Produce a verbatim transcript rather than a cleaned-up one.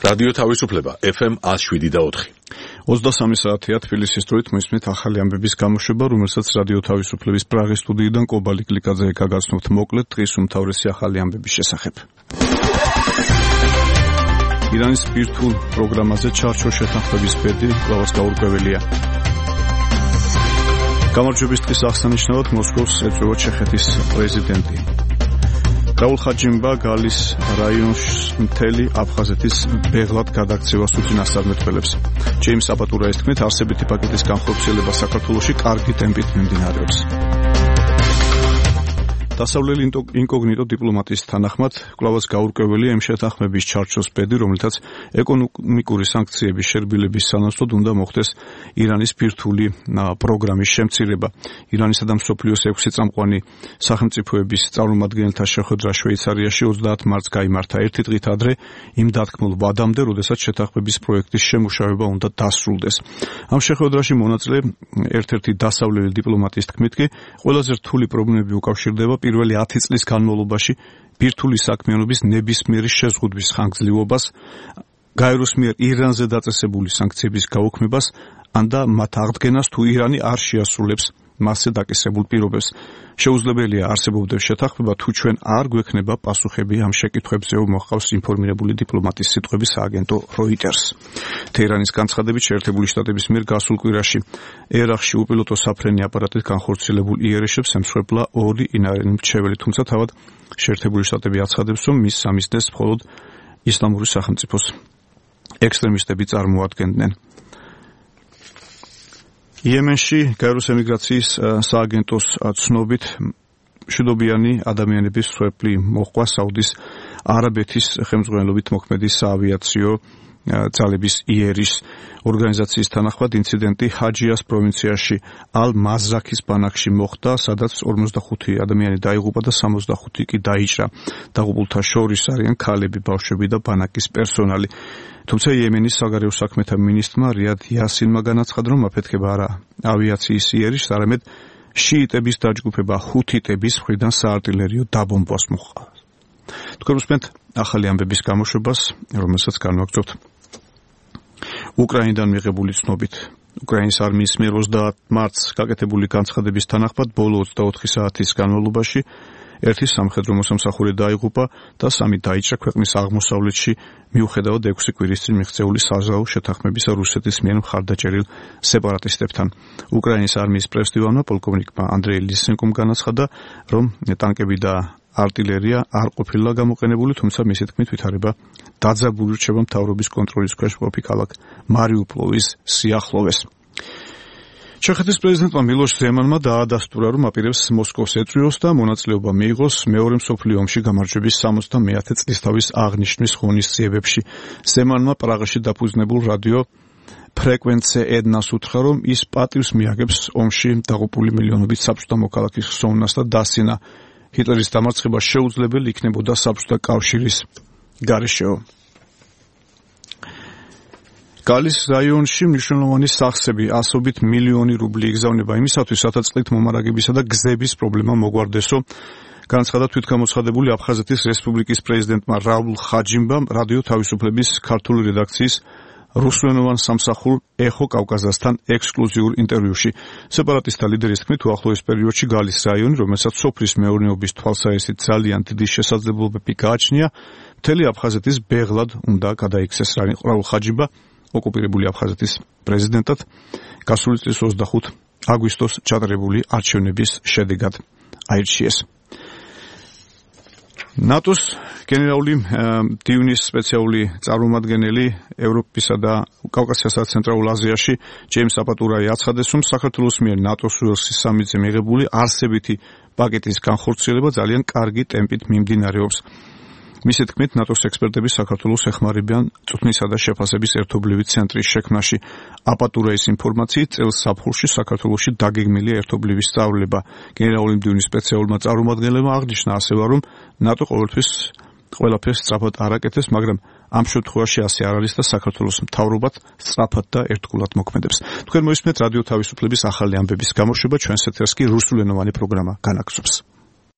რადიო თავისუფლება ეფ ემ one oh seven და four. ოცდასამი საათია თბილისის დროით მოისმენთ ახალი ამბების გამოშვება, რომელსაც რადიო თავისუფლების პრაღის სტუდიიდან კობალი კლიკაძე გაგაცნობთ მოკლედ დღის უმთავრესი ახალი ამბების შესახებ. ირანის ბირთვულ პროგრამაზე ჩარჩო შეთანხმების ბედი კვლავაც გაურკვეველია. გამარჯვების დღის აღსანიშნავად მოსკოვს ეწევა ჩეხეთის პრეზიდენტი. რაულ ხაჯიმბა გალის რაიონის მთელი აფხაზეთის ბეღლად გადაქცევას უთინასწარმეტყველებს. ჯეიმს აპატურაის თქმით, არსებითი პაკეტის განხორციელება საქართველოში კარგი ტემპით მიმდინარეობს. დასავლელი ინკოგნიტო დიპლომატის თანახმად კვლავაც გაურკვეველია იმ შეთანხმების ჩარჩოს ბედი, რომლითაც ეკონომიკური სანქციების შერბილების სანაცვლოდ უნდა მოხდეს ირანის ბირთვული პროგრამის შემცირება. ირანისა და მსოფლიოს ექვსი წამყვანი სახელმწიფოების წარმომადგენელთა შეხვედრა შვეიცარიაში ოცდაათ მარტს გაიმართა ერთი დღით ადრე იმ დათქმულ ვადამდე, როდესაც შეთანხმების პროექტის შემუშავება უნდა დასრულდეს. ამ შეხვედრაში მონაწილე ერთ-ერთი დასავლელი დიპლომატის თქმით კი ყველაზე რთული პრობლემები უკავშირდება პირველი ათი წლის განმავლობაში ბირთვული საქმიანობის ნებისმიერი შეზღუდვის ხანგრძლივობას, გაეროს მიერ ირანზე დაწესებული სანქციების გაუქმებას, ან და მათ აღდგენას, თუ ირანი არ შეასრულებს მასზე დაკისრებულ პირობებს. შეუძლებელია არსებობდეს შეთანხმება, თუ ჩვენ არ გვექნება პასუხები ამ შეკითხვებზე, მოჰყავს ინფორმირებული დიპლომატის სიტყვები სააგენტო Reuters. თეირანის განცხადებით, შეერთებული შტატების მიერ გასულ კვირაში ერაყში უპილოტო საფრენი აპარატით განხორციელებულ იერიში ემსხვერპლა ორი ინარიანი მრჩეველი, თუმცა თავად შეერთებული შტატები აცხადებს, რომ მის სამიზნეს მხოლოდ ისლამური სახელმწიფოს ექსტრემისტები წარმოადგენდნენ. იემენში გაეროს ემიგრაციის სააგენტოს ცნობით მშვიდობიანი ადამიანების მსხვერპლი მოჰყვა საუდის არაბეთის ხელმძღვანელობით მოქმედი საავიაციო ძალების იერიშ ორგანიზაციის თანახმად ინციდენტი ჰაჯიას პროვინციაში ალ-მაზრაქის ბანაკში მოხდა, სადაც ორმოცდახუთი ადამიანი დაიღუპა და სამოცდახუთი კი დაიჭრა. დაღუპულთა შორის არიან ქალები, ბავშვები და ბანაკის პერსონალი. თუმცა იემენის საგარეო საქმეთა მინისტრმა რიად იასინმა განაცხადა, რომ აფეთქება არა ავიაციის იერიშს, არამედ შიიტების დაჯგუფება ჰუთიტების მხრიდან საარტილერიო დაბომბვას მოჰყვა. თქვენ უსმენთ ახალი ამბების გამოშვებას, რომელსაც განვაგრძობთ უკრაინიდან მიღებული ცნობით. უკრაინის არმიის მიერ ოცდაათ მარტს გაკეთებული განცხადების თანახმად ბოლო ოცდაოთხი საათის განმავლობაში ერთი სამხედრო მოსამსახური დაიღუპა და სამი დაიჭრა ქვეყნის აღმოსავლეთში, მიუხედავად ექვსი კვირის წინ მიღწეული საზავო შეთანხმებისა რუსეთის მიერ მხარდაჭერილ სეპარატისტებთან. უკრაინის არმიის პრესდივანმა პოლკოვნიკმა ანდრეი ლისენკომ განაცხადა, რომ ტანკები და არტილერია არ ყოფილა გამოყენებული, თუმცა მისი თქმით ვითარება დაძაბული რჩება მთავრობის კონტროლის ქვეშ მყოფი ქალაქ მარიუპოლის სიახლოვეს. ჩეხეთის პრეზიდენტმა მილოშ ზემანმა დაადასტურა, რომ აპირებს მოსკოვს ეწვიოს და მონაწილეობა მიიღოს მეორე მსოფლიო ომში გამარჯვების სამოცდამეათე წლისთავის აღნიშვნის ღონისძიებებში. ზემანმა პრაღაში დაფუძნებულ რადიო ფრეკვენცე ედნას უთხრა, რომ ის პატივს მიაგებს ომში დაღუპული მილიონობით საბჭოთა მოქალაქის ხსოვნას და დასცინა. ჰიტლერის დამარცხება შეუძლებელი იქნებოდა საბჭოთა კავშირის გარეშეო. გალის რაიონში მნიშვნელოვანი სახსები ასობით მილიონი რუბლი იგზავნება იმისათვის, რათა წყლით მომარაგებისა და გზების პრობლემა მოგვარდესო. განაცხადა თვითგამოცხადებული აფხაზეთის რესპუბლიკის პრეზიდენტმა რაულ ხაჯიმბამ რადიო თავისუფლების ქართული რედაქციის რუსულენოვან სამსახურ ეხო კავკაზასთან ექსკლუზიურ ინტერვიუში. სეპარატისტთა ლიდერის თქმით, უახლოეს პერიოდში გალის რაიონი, რომელსაც სოფლის მეურნეობის თვალსაჩინოდ ძალიან დიდი შესაძლებლობები გააჩნია, მთელი აფხაზეთის ბეღლად უნდა გადაიქცეს. რაულ ხაჯიმბა ოკუპირებული აფხაზეთის პრეზიდენტად გასული წლის ოცდახუთი აგვისტოს ჩატარებული არჩევნების შედეგად აირჩიეს. ნატოს გენერალური დივნის სპეციალური წარმომადგენელი ევროპისა და კავკასიასა და ცენტრალურ აზიაში ჯეიმს აპატურაი აცხადებს, რომ საქართველოს მიერ ნატოს უელსის სამიტზე მიღებული არსებითი პაკეტის განხორციელება ძალიან კარგი ტემპით მიმდინარეობს. მისი თქმით, ნატოს ექსპერტები საქართველოს ეხმარებიან წვრთნისა და შეფასების ერთობლივი ცენტრის შექმნაში. აპატურაის ინფორმაციით, წელს ზაფხულში საქართველოში დაგეგმილია ერთობლივი სწავლება. გენერალური მდივნის სპეციალურმა წარმომადგენელმა აღნიშნა ასევე, რომ ნატო ყოველთვის ყველაფერს სწრაფად არ აკეთებს, მაგრამ ამ შემთხვევაში ასე არ არის და საქართველოს მთავრობაც სწრაფად და ერთგულად მოქმედებს. თქვენ მოისმენთ რადიო თავისუფლების ახალი ამბების გამოშვება, ჩვენს ეთერს კი რუსულენოვანი პროგრამა განაგრძობს.